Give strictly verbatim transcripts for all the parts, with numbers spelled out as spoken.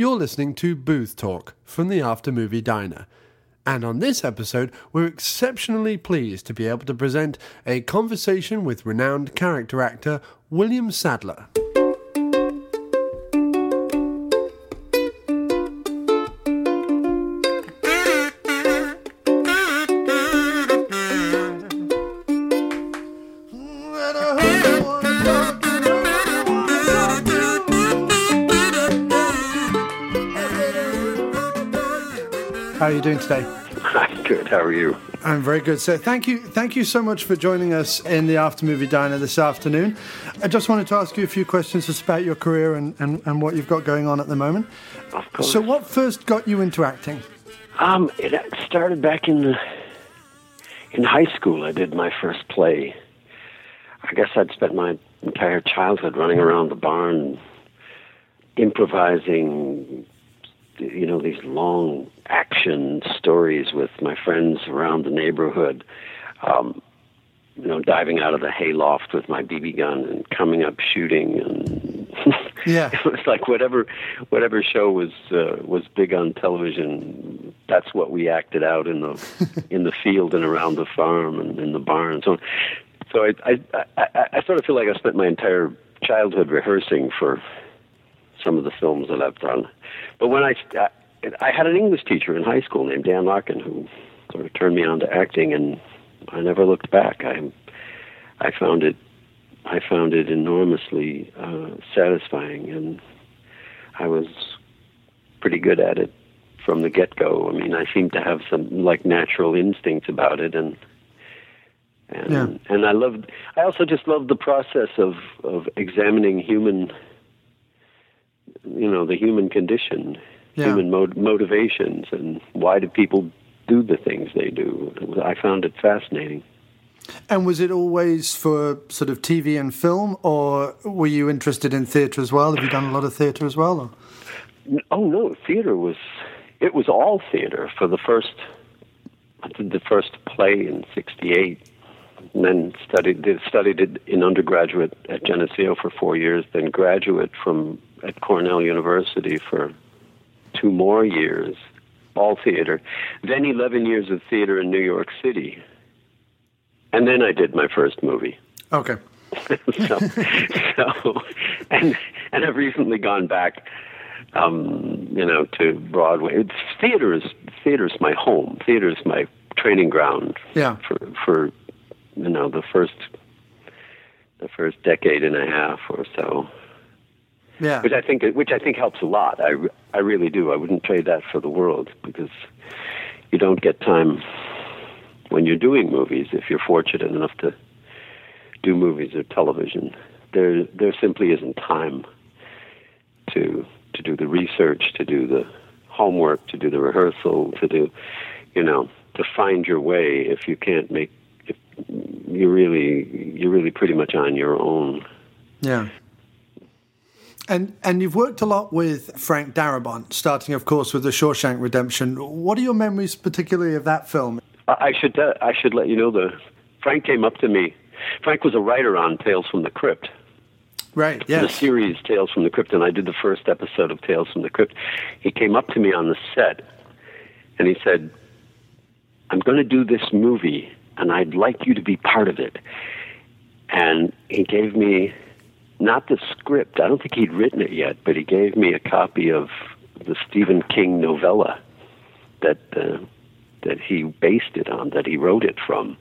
You're listening to Booth Talk from the After Movie Diner. And on this episode, we're exceptionally pleased to be able to present a conversation with renowned character actor William Sadler. How are you doing today? I'm good. How are you? I'm very good. So thank you thank you so much for joining us in the After Movie Diner this afternoon. I just wanted to ask you a few questions just about your career and, and, and what you've got going on at the moment. Of course. So what first got you into acting? Um, it started back in the, in high school. I did my first play. I guess I'd spent my entire childhood running around the barn, improvising, you know, these long action stories with my friends around the neighborhood, um, you know, diving out of the hayloft with my B B gun and coming up shooting, and yeah, it was like whatever whatever show was uh, was big on television. That's what we acted out in the in the field and around the farm and in the barn. So, so I I, I I sort of feel like I spent my entire childhood rehearsing for some of the films that I've done. But when I, I had an English teacher in high school named Dan Larkin who sort of turned me on to acting, and I never looked back. I, I found it, I found it enormously uh, satisfying, and I was pretty good at it from the get-go. I mean, I seemed to have some like natural instincts about it, and and yeah. and I loved. I also just loved the process of of examining human. You know, the human condition, yeah. human mo- motivations, and why do people do the things they do. I found it fascinating. And was it always for sort of T V and film, or were you interested in theatre as well? Have you done a lot of theatre as well? Or? Oh, no, theatre was, it was all theatre for the first, I did the first play in sixty-eight, and then studied, did, studied it in undergraduate at Geneseo for four years, then graduate from at Cornell University for two more years, all theater. Then eleven years of theater in New York City. And then I did my first movie. Okay. so, so, and and I've recently gone back, um, you know, to Broadway. It's, theater is theater is my home. Theater is my training ground. Yeah. For for you know the first the first decade and a half or so. Yeah. Which I think, which I think helps a lot. I, I really do. I wouldn't trade that for the world, because you don't get time when you're doing movies. If you're fortunate enough to do movies or television, there there simply isn't time to to do the research, to do the homework, to do the rehearsal, to do, you know, to find your way. If you can't make, if you're really you're really pretty much on your own. Yeah. And and you've worked a lot with Frank Darabont, starting, of course, with The Shawshank Redemption. What are your memories, particularly of that film? I should uh, I should let you know that Frank came up to me. Frank was a writer on Tales from the Crypt. Right, yes. The series Tales from the Crypt, and I did the first episode of Tales from the Crypt. He came up to me on the set, and he said, "I'm going to do this movie, and I'd like you to be part of it." And he gave me... not the script. I don't think he'd written it yet, but he gave me a copy of the Stephen King novella that uh, that he based it on, that he wrote it from.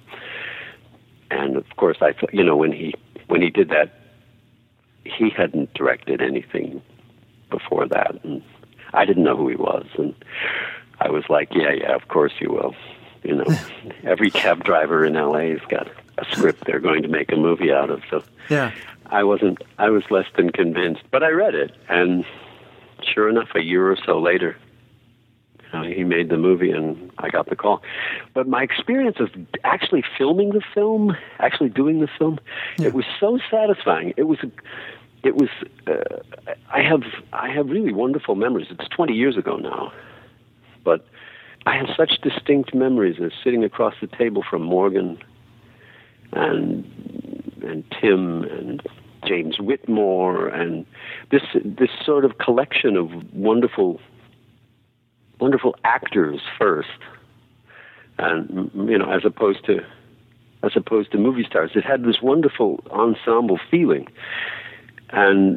And of course, I thought, you know, when he when he did that, he hadn't directed anything before that, and I didn't know who he was, and I was like, yeah, yeah, of course you will. You know, every cab driver in L A has got a script they're going to make a movie out of. So yeah. I wasn't, I was less than convinced, but I read it, and sure enough, a year or so later, uh, he made the movie, and I got the call. But my experience of actually filming the film, actually doing the film, yeah. It was so satisfying. It was, it was. Uh, I have, I have really wonderful memories. It's twenty years ago now, but I have such distinct memories of sitting across the table from Morgan and and Tim and James Whitmore, and this this sort of collection of wonderful, wonderful actors first, and you know, as opposed to as opposed to movie stars. It had this wonderful ensemble feeling, and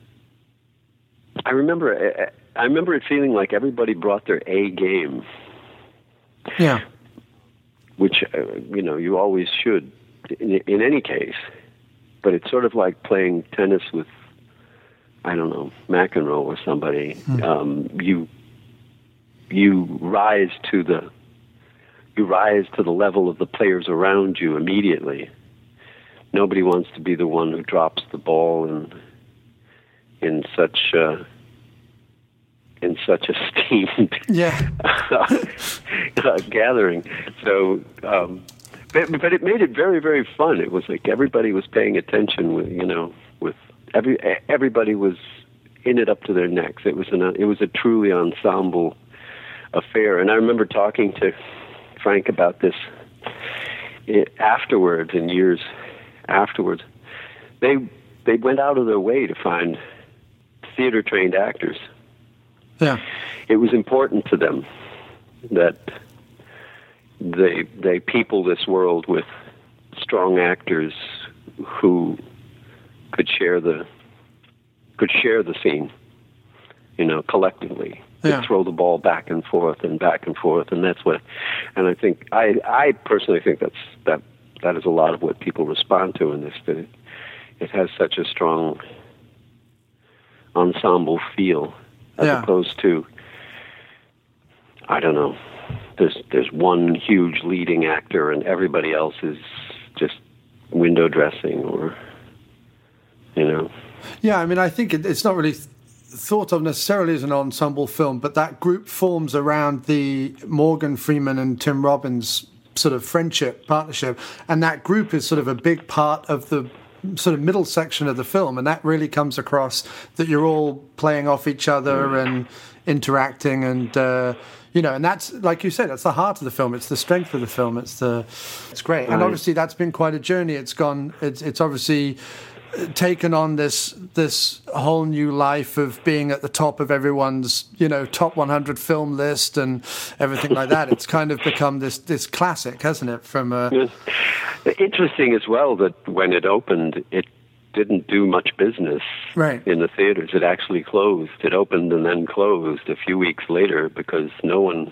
I remember I remember it feeling like everybody brought their A game. Yeah. Which, uh, you know, you always should in, in any case. But it's sort of like playing tennis with, I don't know, McEnroe or somebody. Mm. Um, you you rise to the you rise to the level of the players around you immediately. Nobody wants to be the one who drops the ball in in such uh, in such a steamed yeah. uh, gathering. So, um, but, but it made it very, very fun. It was like everybody was paying attention. With you know, with every everybody was in it up to their necks. It was an it was a truly ensemble affair. And I remember talking to Frank about this afterwards, and years afterwards. They they went out of their way to find theater trained actors. Yeah, it was important to them that they they people this world with strong actors who could share the could share the scene, you know, collectively. Could yeah. throw the ball back and forth and back and forth, and that's what. And I think I I personally think that's that that is a lot of what people respond to in this. That it, it has such a strong ensemble feel. As yeah. opposed to, I don't know, there's there's one huge leading actor and everybody else is just window dressing or, you know. Yeah, I mean, I think it, it's not really th- thought of necessarily as an ensemble film, but that group forms around the Morgan Freeman and Tim Robbins sort of friendship, partnership, and that group is sort of a big part of the sort of middle section of the film, and that really comes across that you're all playing off each other and interacting, and uh, you know, and that's, like you said, that's the heart of the film. It's the strength of the film. It's the it's great, and obviously that's been quite a journey. It's gone. It's it's obviously taken on this this whole new life of being at the top of everyone's, you know, top one hundred film list and everything like that. It's kind of become this this classic, hasn't it? From uh, yes. Interesting as well that when it opened, it didn't do much business right. in the theaters. It actually closed. It opened and then closed a few weeks later because no one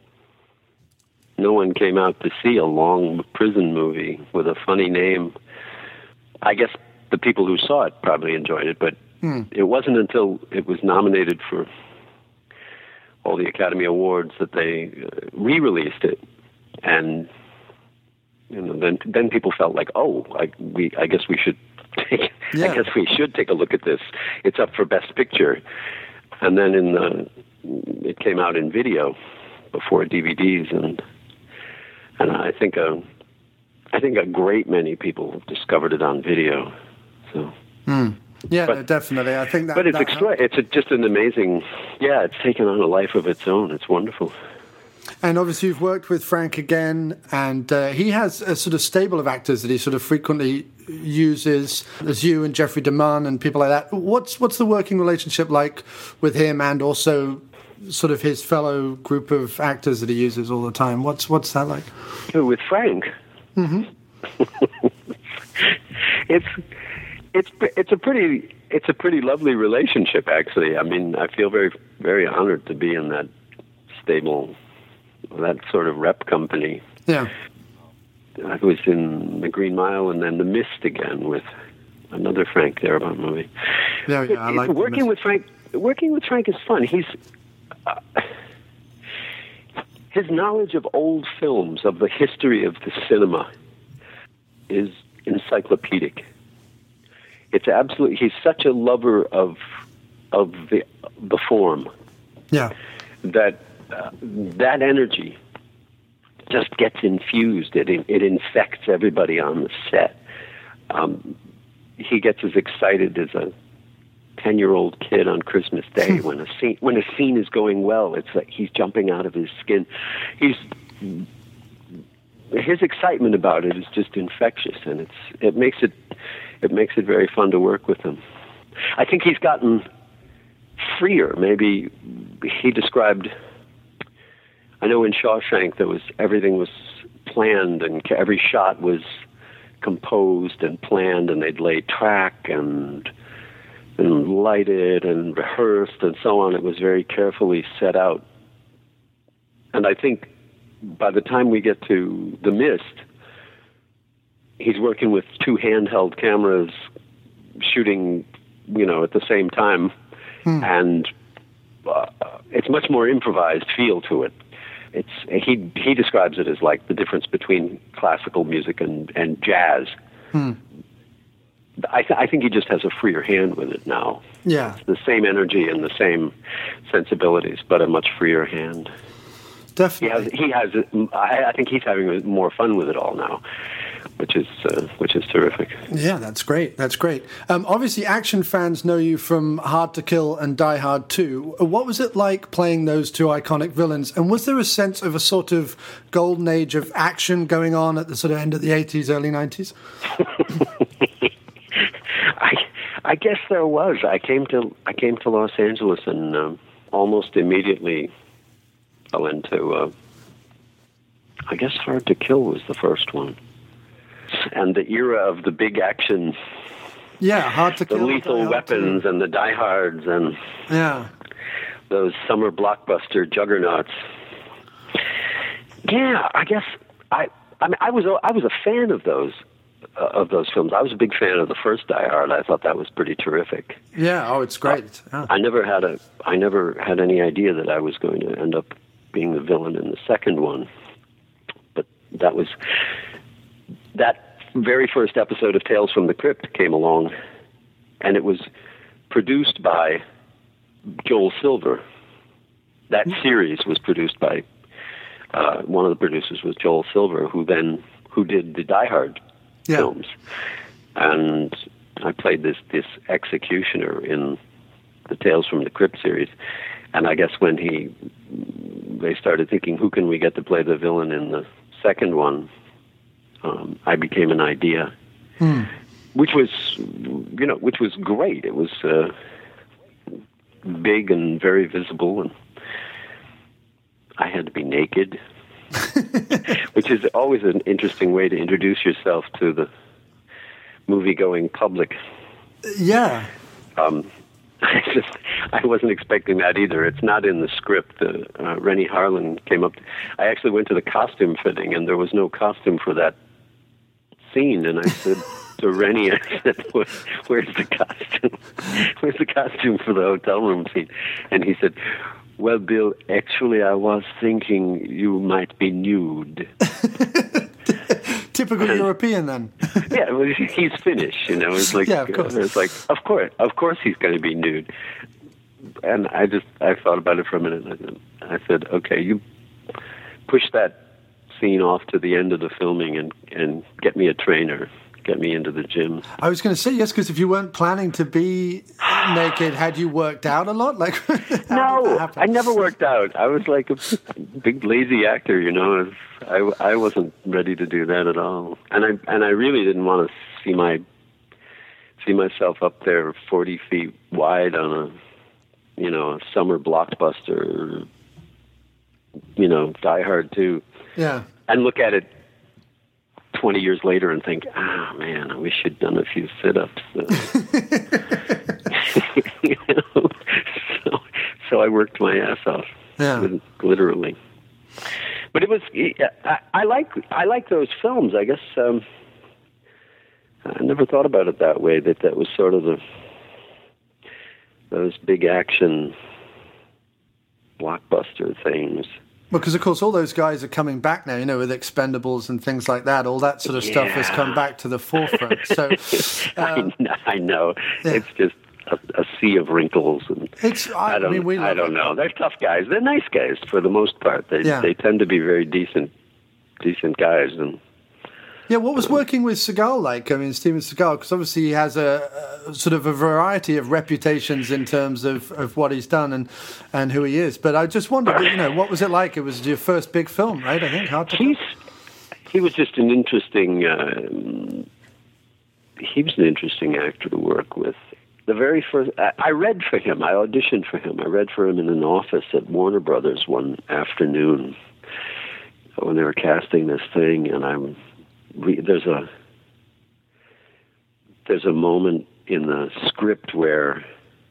no one came out to see a long prison movie with a funny name. I guess the people who saw it probably enjoyed it, but hmm. it wasn't until it was nominated for all the Academy Awards that they uh, re-released it, and you know, then then people felt like, oh, I, we, I guess we should take, yeah. I guess we should take a look at this. It's up for Best Picture, and then in the it came out in video before D V Ds, and and I think a I think a great many people discovered it on video. So. Mm. Yeah, but, no, definitely. I think that. But it's that extra. It's a, just an amazing. Yeah, it's taken on a life of its own. It's wonderful. And obviously, you've worked with Frank again, and uh, he has a sort of stable of actors that he sort of frequently uses, as you and Jeffrey DeMunn and people like that. What's what's the working relationship like with him, and also sort of his fellow group of actors that he uses all the time? What's what's that like? With Frank, mm-hmm. it's. It's it's a pretty it's a pretty lovely relationship, actually. I mean, I feel very very honored to be in that stable, that sort of rep company. Yeah, I was in The Green Mile and then The Mist again with another Frank Darabont movie. Yeah, yeah, I like working with Frank. Working with Frank is fun. He's uh, his knowledge of old films, of the history of the cinema, is encyclopedic. It's absolutely. He's such a lover of of the the form. Yeah. That uh, that energy just gets infused. It it infects everybody on the set. Um, he gets as excited as a ten-year-old kid on Christmas Day when a scene when a scene is going well. It's like he's jumping out of his skin. He's his excitement about it is just infectious, and it's it makes it it makes it very fun to work with him. I think he's gotten freer. Maybe he described, I know in Shawshank there was, everything was planned and every shot was composed and planned, and they'd lay track and and lighted and rehearsed and so on. It was very carefully set out. And I think by the time we get to The Mist, he's working with two handheld cameras, shooting, you know, at the same time, hmm. and uh, it's much more improvised feel to it. It's he he describes it as like the difference between classical music and and jazz. Hmm. I, th- I think he just has a freer hand with it now. Yeah, it's the same energy and the same sensibilities, but a much freer hand. Definitely, he has. He has. I, I think he's having more fun with it all now, which is uh, which is terrific. Yeah, that's great. That's great. Um, obviously, action fans know you from Hard to Kill and Die Hard two. What was it like playing those two iconic villains? And was there a sense of a sort of golden age of action going on at the sort of end of the eighties, early nineties? I I guess there was. I came to I came to Los Angeles and um, almost immediately fell into. Uh, I guess Hard to Kill was the first one. And the era of the big action, yeah, Hard to Kill, the Lethal Weapons and the Die Hards and yeah, those summer blockbuster juggernauts. Yeah, I guess I. I mean, I was I was a fan of those uh, of those films. I was a big fan of the first Die Hard. I thought that was pretty terrific. Yeah, oh, it's great. Uh, yeah. I never had a I never had any idea that I was going to end up being the villain in the second one, but that was. That very first episode of Tales from the Crypt came along, and it was produced by Joel Silver. That series was produced by uh, one of the producers was Joel Silver, who then who did the Die Hard yeah. films, and I played this this executioner in the Tales from the Crypt series. And I guess when he they started thinking, who can we get to play the villain in the second one? Um, I became an idea, hmm. which was, you know, which was great. It was uh, big and very visible, and I had to be naked, which is always an interesting way to introduce yourself to the movie-going public. Yeah. Um, I just, I wasn't expecting that either. It's not in the script. Uh, uh, Rennie Harlan came up. I actually went to the costume fitting, and there was no costume for that scene. And I said to Rennie, I said, Where, "Where's the costume? Where's the costume for the hotel room scene?" And he said, "Well, Bill, actually, I was thinking you might be nude." Typical and, European, then. Yeah, well, he's Finnish, you know. It's like, yeah, of course. Uh, it's like, of course, of course, he's going to be nude. And I just, I thought about it for a minute. And I said, "Okay, you push that scene off to the end of the filming, and and get me a trainer, get me into the gym." I was going to say yes, because if you weren't planning to be naked, had you worked out a lot? Like, no, I never worked out. I was like a big lazy actor, you know. I, I wasn't ready to do that at all, and I and I really didn't want to see my see myself up there forty feet wide on a you know a summer blockbuster, you know, Die Hard two. Yeah, and look at it twenty years later and think, ah, oh, man, I wish I'd done a few sit-ups. you know? so, so I worked my ass off, yeah. literally. But it was, I, I like I like those films. I guess um, I never thought about it that way, that that was sort of the those big action blockbuster things. Because, of course, all those guys are coming back now, you know, with Expendables and things like that. All that sort of yeah. stuff has come back to the forefront. So um, I, I know. Yeah. It's just a, a sea of wrinkles. And it's, I, I don't, I mean, we I don't it. know. They're tough guys. They're nice guys for the most part. They yeah. they tend to be very decent, decent guys. And yeah, what was working with Seagal like? I mean, Steven Seagal, because obviously he has a, a sort of a variety of reputations in terms of, of what he's done and, and who he is. But I just wondered, you know, what was it like? It was your first big film, right? I think. Hard to He's, he was just an interesting, uh, he was an interesting actor to work with. The very first, I, I read for him. I auditioned for him. I read for him in an office at Warner Brothers one afternoon when they were casting this thing, and I'm re, there's a there's a moment in the script where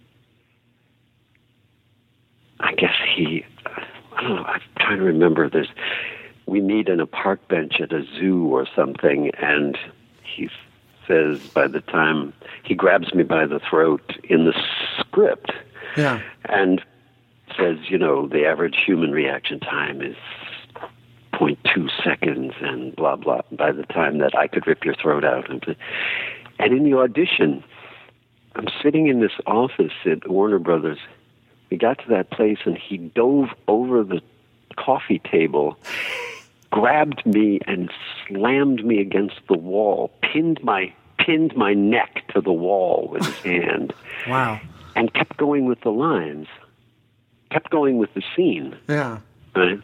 I guess he, I don't know, I'm trying to remember. There's we meet in a park bench at a zoo or something, and he says by the time he grabs me by the throat in the script, yeah, and says, you know, the average human reaction time is zero point two seconds and blah, blah, by the time that I could rip your throat out. And in the audition, I'm sitting in this office at Warner Brothers. We got to that place, and he dove over the coffee table, grabbed me and slammed me against the wall, pinned my pinned my neck to the wall with his hand. Wow. And kept going with the lines. Kept going with the scene. Yeah. Right?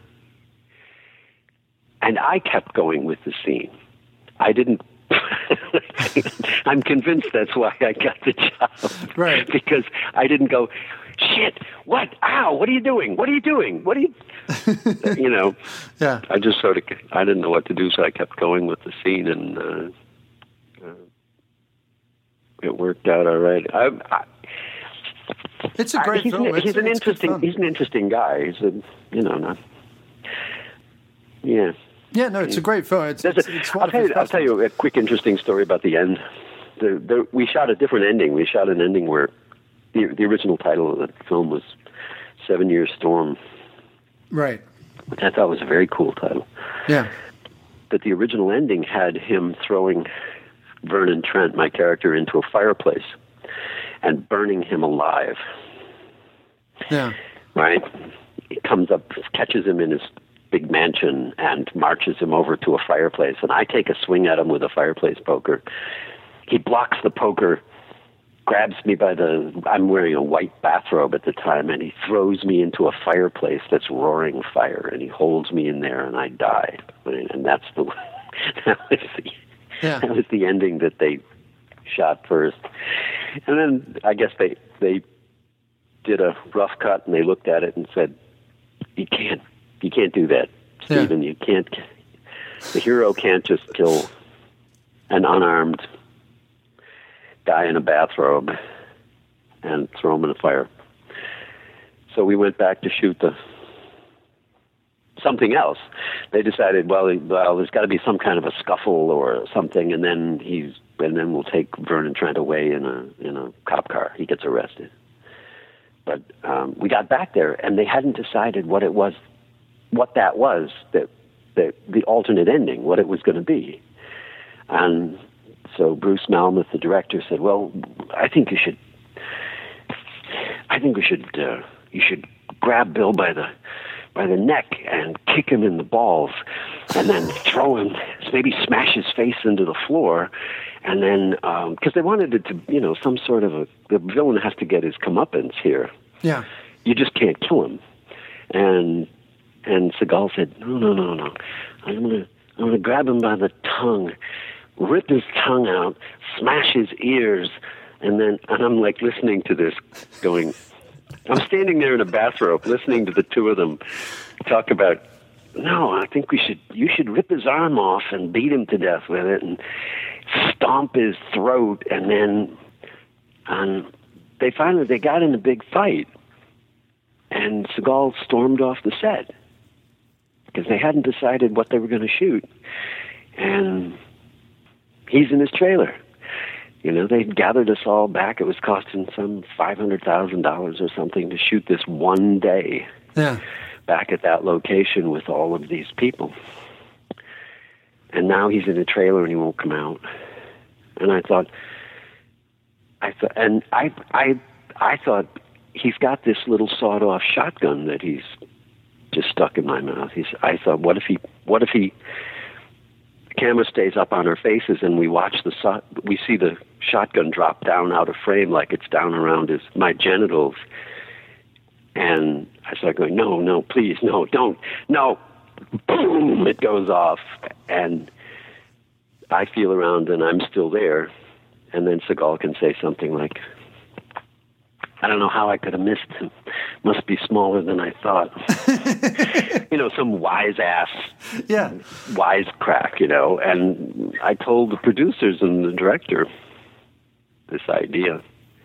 And I kept going with the scene. I didn't... I'm convinced that's why I got the job. Right. Because I didn't go, shit, what? Ow, what are you doing? What are you doing? What are you... you know, yeah. I just sort of, I didn't know what to do, so I kept going with the scene, and uh, uh, it worked out all right. I, I, it's a great I, he's film. An, it's, he's an it's interesting, he's an interesting guy. He's a, you know, not, yeah. Yeah, no, it's a great film. It's, it's, a, it's I'll, tell you, I'll tell you a quick interesting story about the end. The, the, we shot a different ending. We shot an ending where the, the original title of the film was Seven Year Storm. Right. Which I thought was a very cool title. Yeah. But the original ending had him throwing Vernon Trent, my character, into a fireplace and burning him alive. Yeah. Right? He comes up, catches him in his big mansion and marches him over to a fireplace. And I take a swing at him with a fireplace poker. He blocks the poker, grabs me by the, I'm wearing a white bathrobe at the time, and he throws me into a fireplace that's roaring fire, and he holds me in there, and I die. And that's the, that was the, yeah. that was the ending that they shot first. And then I guess they, they did a rough cut, and they looked at it and said, you can't, you can't do that, Stephen. Yeah. You can't, the hero can't just kill an unarmed guy in a bathrobe and throw him in a fire. So we went back to shoot the something else. They decided, well, well, there's got to be some kind of a scuffle or something, and then he's and then we'll take Vernon Trent away in a in a cop car. He gets arrested. But um, we got back there, and they hadn't decided what it was, what that was, that that the alternate ending, what it was going to be, and. So Bruce Malmuth, the director, said, "Well, I think you should. I think we should. Uh, you should grab Bill by the by the neck and kick him in the balls, and then throw him, maybe smash his face into the floor, and then because um, they wanted it to, you know, some sort of a the villain has to get his comeuppance here. Yeah, you just can't kill him." And and Seagal said, "No, no, no, no. I'm gonna I'm gonna grab him by the tongue." Rip his tongue out, smash his ears, and then, and I'm like listening to this going, I'm standing there in a bathrobe listening to the two of them talk about, no, I think we should, you should rip his arm off and beat him to death with it and stomp his throat, and then, and they finally, they got in a big fight, and Seagal stormed off the set because they hadn't decided what they were going to shoot, and he's in his trailer. You know, they gathered us all back. It was costing some five hundred thousand dollars or something to shoot this one day yeah. back at that location with all of these people. And now he's in a trailer and he won't come out. And I thought, I thought, and I, I, I thought he's got this little sawed-off shotgun that he's just stuck in my mouth. He's, I thought, what if he, what if he, camera stays up on our faces and we watch the so- we see the shotgun drop down out of frame like it's down around his my genitals, and I start going, no no please no don't no, boom, it goes off, and I feel around and I'm still there, and then Seagal can say something like, I don't know how I could have missed him. Must be smaller than I thought. You know, some wise ass, yeah, wise crack, you know. And I told the producers and the director this idea.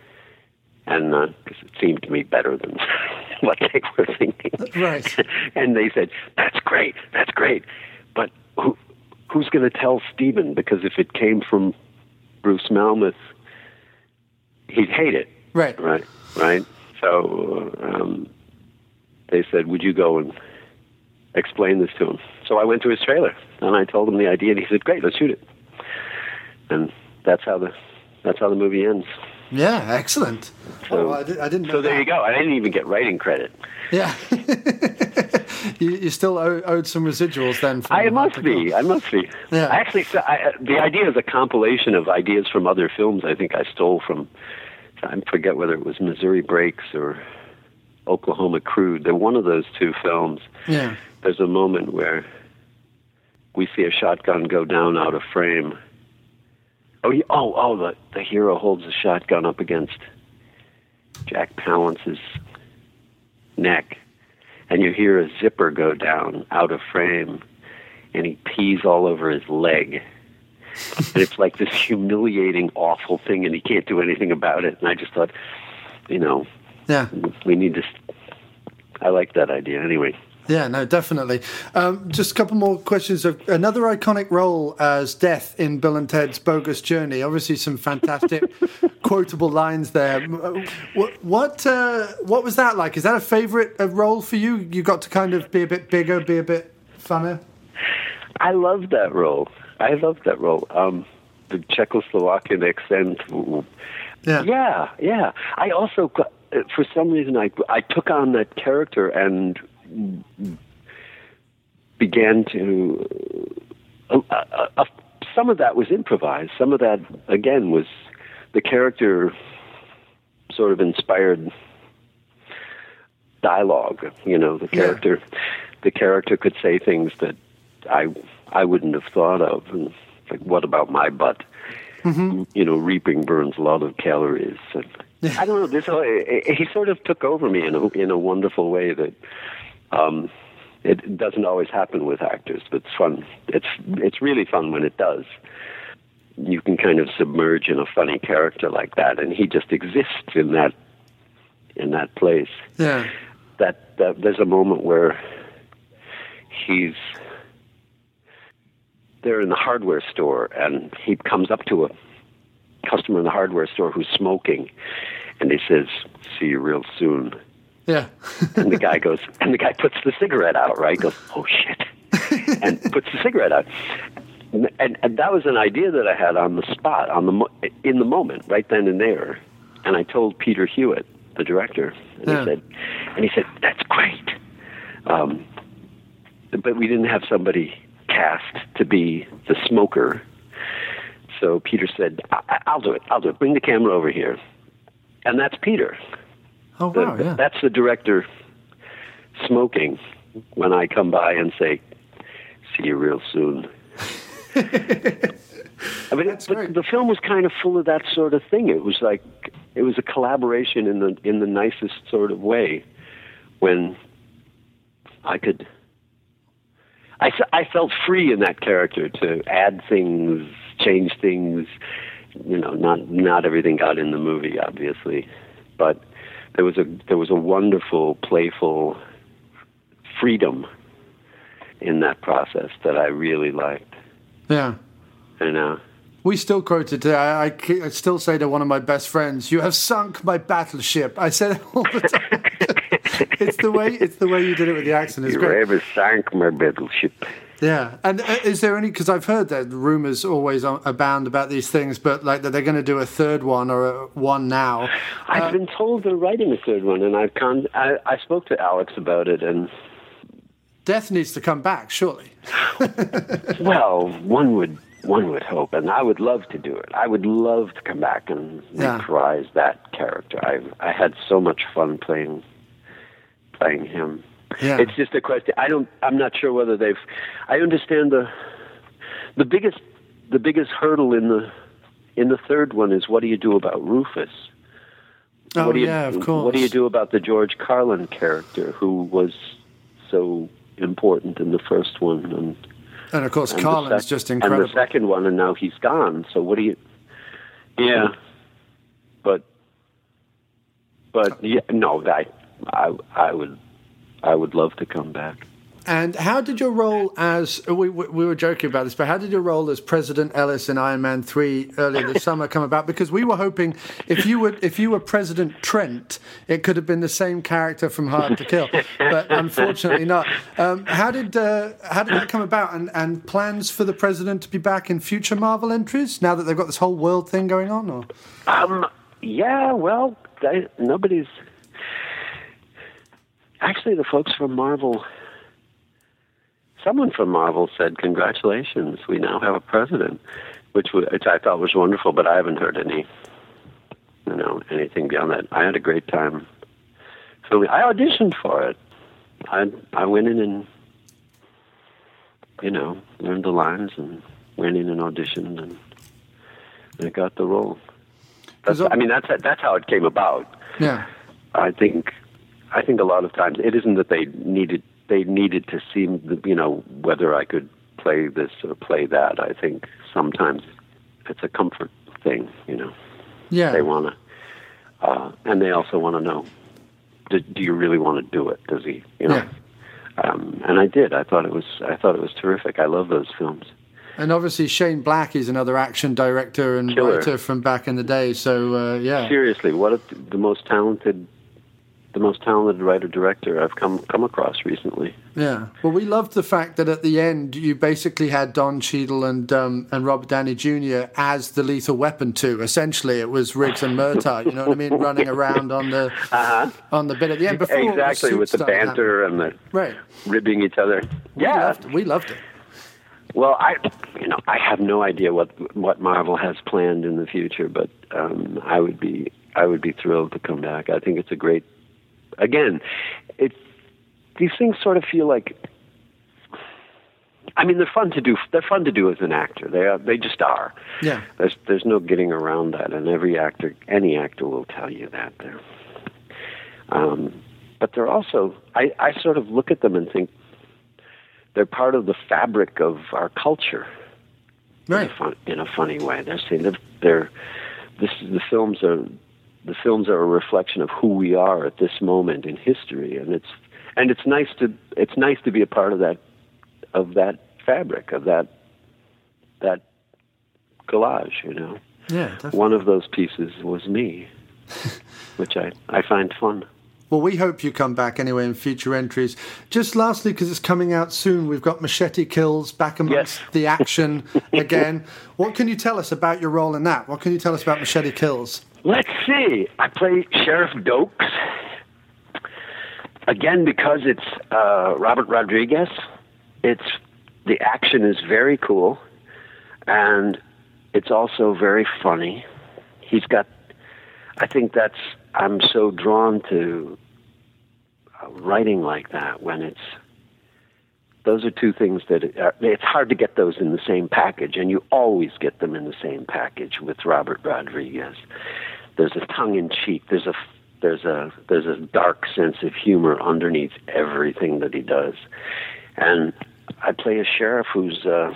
And because uh, it seemed to me better than what they were thinking. Right. And they said, that's great, that's great. But who, who's going to tell Steven? Because if it came from Bruce Malmuth, he'd hate it. Right. Right. Right. So um, they said, would you go and explain this to him? So I went to his trailer and I told him the idea, and he said, great, let's shoot it. And that's how the that's how the movie ends. Yeah, excellent. So, oh, I, did, I didn't know So there that. you go. I didn't even get writing credit. Yeah. you, you still owe, owed some residuals then. From I must be. I must be. Yeah. Actually, so I, the idea is a compilation of ideas from other films. I think I stole from, I forget whether it was Missouri Breaks or Oklahoma Crude. They're one of those two films. Yeah. There's a moment where we see a shotgun go down out of frame. Oh, he, oh, oh! The, the hero holds the shotgun up against Jack Palance's neck, and you hear a zipper go down out of frame, and he pees all over his leg. And it's like this humiliating, awful thing, and he can't do anything about it. And I just thought, you know, yeah, we need to. I like that idea anyway. Yeah, no, definitely. Um, just a couple more questions. Of another iconic role as Death in Bill and Ted's Bogus Journey. Obviously, some fantastic quotable lines there. What what, uh, what was that like? Is that a favourite role for you? You got to kind of be a bit bigger, be a bit funner? I loved that role. I loved that role. Um, the Czechoslovakian accent. Yeah, yeah, yeah. I also, for some reason, I I took on that character and began to uh, uh, uh, some of that was improvised, some of that again was the character sort of inspired dialogue. You know, the character yeah. the character could say things that I I wouldn't have thought of, and like, what about my butt? Mm-hmm. You know, reaping burns a lot of calories. And I don't know, this he sort of took over me in a in a wonderful way that Um, it doesn't always happen with actors, but it's fun. It's it's really fun when it does. You can kind of submerge in a funny character like that, and he just exists in that in that place. Yeah. That, that there's a moment where he's they're in the hardware store, and he comes up to a customer in the hardware store who's smoking, and he says, "See you real soon." Yeah. And the guy goes, and the guy puts the cigarette out, right? Goes, oh shit, and puts the cigarette out. And, and, and that was an idea that I had on the spot, on the mo- in the moment, right then and there. And I told Peter Hewitt, the director, and yeah. he said, and he said, that's great. Um, but we didn't have somebody cast to be the smoker. So Peter said, I- I'll do it. I'll do it. Bring the camera over here. And that's Peter. Oh, wow, the, yeah. That's the director smoking when I come by and say, see you real soon. I mean, that's but great. The film was kind of full of that sort of thing. It was like, it was a collaboration in the in the nicest sort of way when I could, I, I felt free in that character to add things, change things. You know, not not everything got in the movie, obviously, but There was a there was a wonderful, playful freedom in that process that I really liked. Yeah, and uh, we still quote it. I, I, I still say to one of my best friends, "You have sunk my battleship." I said it all the time. it's the way it's the way you did it with the accent. It's you great. ever sank my battleship. Yeah, and uh, is there any? Because I've heard that rumors always abound about these things, but like that they're going to do a third one or a one now. I've uh, been told they're writing a third one, and I've con- I, I spoke to Alex about it, and Death needs to come back, surely. Well, one would one would hope, and I would love to do it. I would love to come back and Yeah. reprise that character. I I had so much fun playing playing him. Yeah. It's just a question. I don't. I'm not sure whether they've. I understand the the biggest the biggest hurdle in the in the third one is what do you do about Rufus? Oh, what do you, yeah, of course. What do you do about the George Carlin character who was so important in the first one? And, and of course, and Carlin's sec- just incredible. And the second one, and now he's gone. So what do you... Yeah. But, but yeah, no, I, I, I would, I would love to come back. And how did your role as, we, we were joking about this, but how did your role as President Ellis in Iron Man three earlier this summer come about? Because we were hoping if you were if you were President Trent, it could have been the same character from Hard to Kill, but unfortunately not. Um, how did uh, how did that come about? And, and plans for the President to be back in future Marvel entries, now that they've got this whole world thing going on? Or? Um, yeah, well, I, nobody's... Actually, the folks from Marvel... Someone from Marvel said, congratulations, we now have a president, which, which I thought was wonderful, but I haven't heard any, you know, anything beyond that. I had a great time filming. I auditioned for it. I I went in and, you know, learned the lines and went in and auditioned, and, and I got the role. That's, I mean, that's that's how it came about. Yeah. I think I think a lot of times it isn't that they needed they needed to see, you know, whether I could play this or play that. I think sometimes it's a comfort thing, you know. Yeah. They want to, uh, and they also want to know, do, do you really want to do it? Does he, you know? Yeah. Um, and I did. I thought it was. I thought it was terrific. I love those films. And obviously Shane Black is another action director and Killer. writer from back in the day. So uh, yeah. Seriously, what a, the most talented. The most talented writer-director I've come come across recently. Yeah. Well, we loved the fact that at the end you basically had Don Cheadle and um, and Robert Downey Junior as the Lethal Weapon too. Essentially, it was Riggs and Murtaugh. You know what I mean? Running around on the uh-huh. on the bit at the end. Before exactly, with the banter and the right. ribbing each other. We yeah, loved it. we loved it. Well, I you know I have no idea what what Marvel has planned in the future, but um, I would be I would be thrilled to come back. I think it's a great. Again, it's these things sort of feel like. I mean, they're fun to do. They're fun to do as an actor. They are. They just are. Yeah. There's there's no getting around that, and every actor, any actor, will tell you that. They're. Um, but they're also. I, I sort of look at them and think they're part of the fabric of our culture. Right. In a, fun, in a funny way, they're saying they're. they're this the films are. The films are a reflection of who we are at this moment in history, and it's and it's nice to it's nice to be a part of that of that fabric of that that collage. You know, yeah. Definitely. One of those pieces was me, which I I find fun. Well, we hope you come back anyway in future entries. Just lastly, because it's coming out soon, we've got Machete Kills back amongst yes. the action again. What can you tell us about your role in that? What can you tell us about Machete Kills? Let's see. I play Sheriff Dokes. Again, because it's uh, Robert Rodriguez, it's the action is very cool, and it's also very funny. He's got, I think that's, I'm so drawn to uh, writing like that when it's, those are two things that, are, it's hard to get those in the same package, and you always get them in the same package with Robert Rodriguez. There's a tongue-in-cheek, there's a, there's a, there's a dark sense of humor underneath everything that he does. And I play a sheriff who's uh,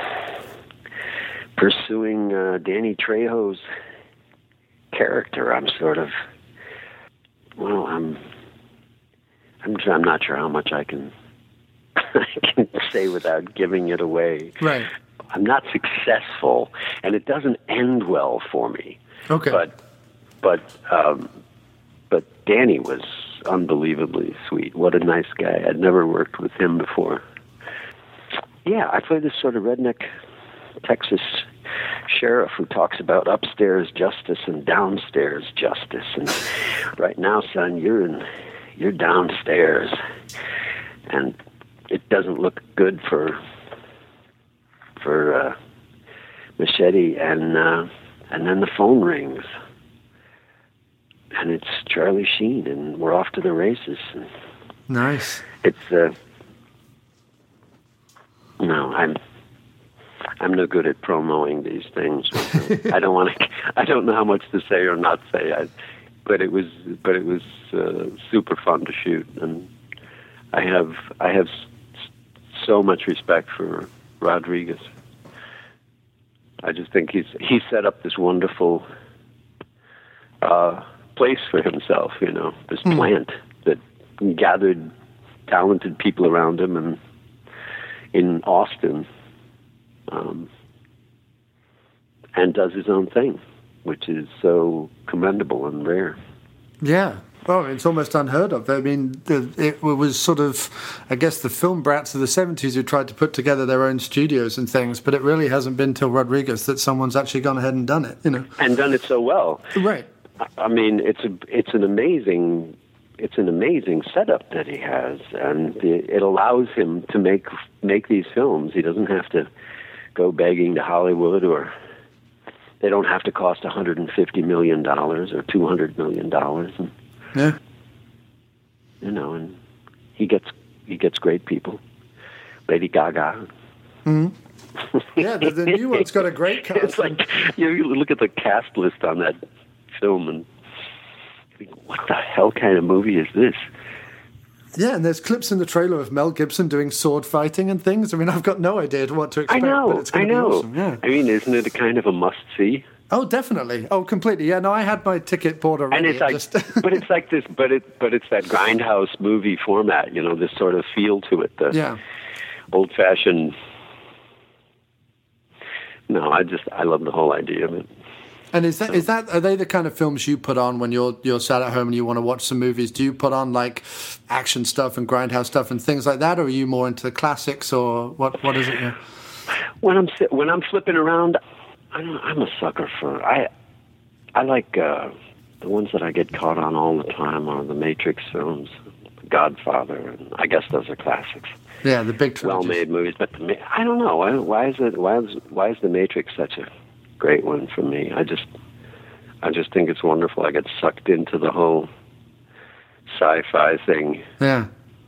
pursuing uh, Danny Trejo's character. I'm sort of, well, I'm, I'm, I'm not sure how much I can, I can say without giving it away. Right. I'm not successful, and it doesn't end well for me. Okay. But, but, um, but Danny was unbelievably sweet. What a nice guy. I'd never worked with him before. Yeah, I play this sort of redneck Texas sheriff who talks about upstairs justice and downstairs justice. And right now, son, you're in, you're downstairs, and it doesn't look good for for uh, Machete. And uh, and then the phone rings, and it's Charlie Sheen, and we're off to the races. And nice. It's uh, no, I'm. I'm no good at promoting these things. I don't want to. I don't know how much to say or not say. I, but it was, but it was uh, super fun to shoot, and I have, I have so much respect for Rodriguez. I just think he's he set up this wonderful uh, place for himself. You know, this mm. plant that gathered talented people around him, and in Austin. Um, and does his own thing, which is so commendable and rare. Yeah. Well, it's almost unheard of. I mean, it was sort of, I guess, the film brats of the seventies who tried to put together their own studios and things, but it really hasn't been till Rodriguez that someone's actually gone ahead and done it, you know. And done it so well. Right. I mean, it's a, it's an amazing... It's an amazing setup that he has, and it allows him to make make these films. He doesn't have to go begging to Hollywood, or they don't have to cost one hundred fifty million dollars or two hundred million dollars. Yeah, you know, and he gets he gets great people. Lady Gaga. Mm-hmm. Yeah, the, the new one's got a great cast. It's like you, you look at the cast list on that film and. What the hell kind of movie is this? Yeah, and there's clips in the trailer of Mel Gibson doing sword fighting and things. I mean, I've got no idea what to expect. I know, but it's going I to know. be awesome. Yeah. I mean, isn't it a kind of a must-see? Oh, definitely. Oh, completely. Yeah, no, I had my ticket bought already. And it's like, just... but it's like this, but it, but it's that grindhouse movie format. You know, this sort of feel to it. The yeah. old-fashioned. No, I just I love the whole idea of it. And is that is that are they the kind of films you put on when you're you're sat at home and you want to watch some movies? Do you put on like action stuff and grindhouse stuff and things like that, or are you more into the classics, or what? What is it? Yeah. When I'm when I'm flipping around, I don't, I'm a sucker for I I like uh, the ones that I get caught on all the time are the Matrix films, Godfather, and I guess those are classics. Yeah, the big trilogies. Well-made movies, but the, I don't know why, why is it why is why is the Matrix such a great one for me? I just, I just think it's wonderful. I get sucked into the whole sci-fi thing. Yeah.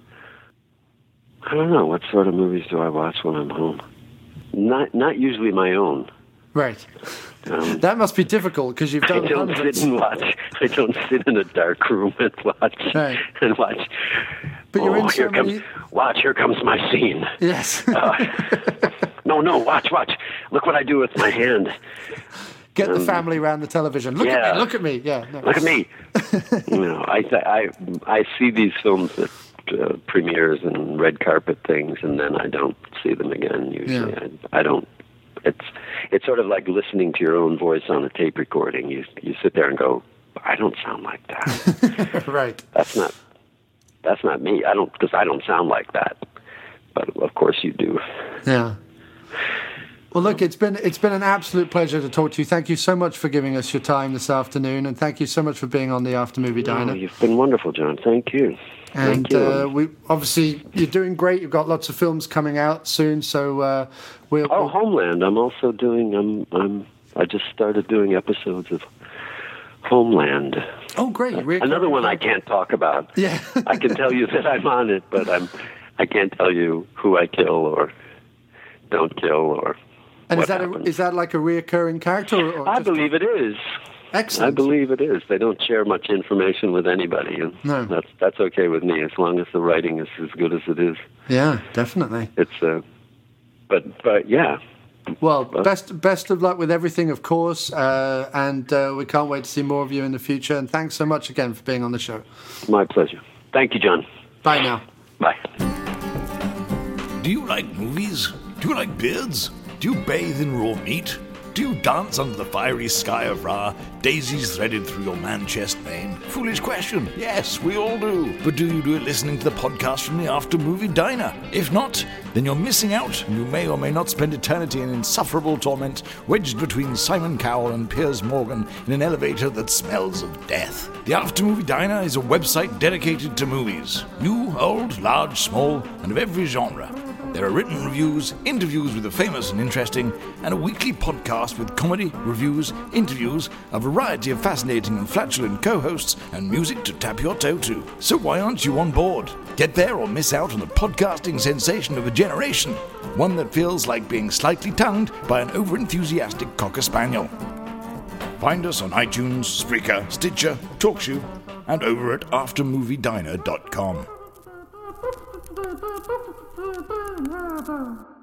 I don't know, what sort of movies do I watch when I'm home? Not, not usually my own. Right. Um, that must be difficult because you've done I don't hundreds. sit and watch. I don't sit in a dark room and watch right. and watch. But you're oh, in so here many... comes, watch! Here comes my scene. Yes. uh, no, no, watch, watch! Look what I do with my hand. Get um, the family around the television. Look yeah. at me! Look at me! Yeah. No. Look at me! you know, I I I see these films at uh, premieres and red carpet things, and then I don't see them again. Usually, yeah. I, I don't. It's it's sort of like listening to your own voice on a tape recording. You you sit there and go, I don't sound like that. Right. That's not that's not me. I don't because I don't sound like that. But of course you do. Yeah. Well, look, it's been it's been an absolute pleasure to talk to you. Thank you so much for giving us your time this afternoon, and thank you so much for being on the After Movie Diner. Oh, you've been wonderful, John. Thank you. And Thank you. Uh, we obviously you're doing great. You've got lots of films coming out soon, so uh, we'll. Oh, we'll... Homeland! I'm also doing. I'm. I'm. I just started doing episodes of Homeland. Oh, great! Uh, another one I can't talk about. Yeah. I can tell you that I'm on it, but I'm. I can't tell you who I kill or don't kill or. And what is that a, is that like a reoccurring character? Or, or I just... believe it is. Excellent. I believe it is. They don't share much information with anybody, and no. that's that's okay with me as long as the writing is as good as it is. Yeah, definitely. It's uh, but but yeah. Well, best best of luck with everything, of course, uh, and uh, we can't wait to see more of you in the future. And thanks so much again for being on the show. My pleasure. Thank you, John. Bye now. Bye. Do you like movies? Do you like beards? Do you bathe in raw meat? Do you dance under the fiery sky of Ra, daisies threaded through your man-chest vein? Foolish question. Yes, we all do. But do you do it listening to the podcast from the After Movie Diner? If not, then you're missing out, and you may or may not spend eternity in insufferable torment, wedged between Simon Cowell and Piers Morgan in an elevator that smells of death. The After Movie Diner is a website dedicated to movies. New, old, large, small, and of every genre. There are written reviews, interviews with the famous and interesting, and a weekly podcast with comedy, reviews, interviews, a variety of fascinating and flatulent co-hosts, and music to tap your toe to. So why aren't you on board? Get there or miss out on the podcasting sensation of a generation, one that feels like being slightly tongued by an over-enthusiastic Cocker Spaniel. Find us on iTunes, Spreaker, Stitcher, TalkShoe, and over at after movie diner dot com.